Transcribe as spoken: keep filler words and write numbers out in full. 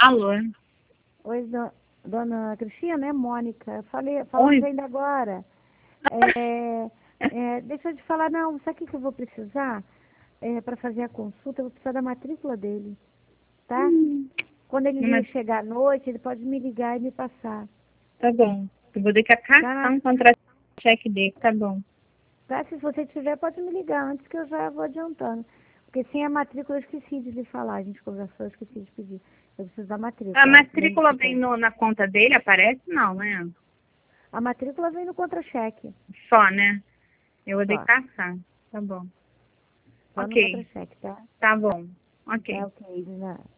Alô? Oi, do, dona Cristina, é Mônica. Falei, falamos ainda agora. É, é, deixa eu te falar, não, sabe o que que eu vou precisar? É, para fazer a consulta, eu vou precisar da matrícula dele, tá? Hum, Quando ele mas chegar à noite, ele pode me ligar e me passar. tá bom. Eu vou ter que caçar Tá? um contra-cheque dele, tá bom. Tá? Se você tiver, pode me ligar antes que eu já vou adiantando. Porque sem a matrícula eu esqueci de lhe falar. A gente conversou, eu esqueci de pedir. Eu preciso da matrícula. A matrícula Bem, vem no, na conta dele, aparece? Não, né? A matrícula vem no contra-cheque. Só, né? Eu vou ter que Só. caçar. Tá bom. Só no Ok. contra-cheque, tá? Tá bom. Ok. Tá ok, de nada.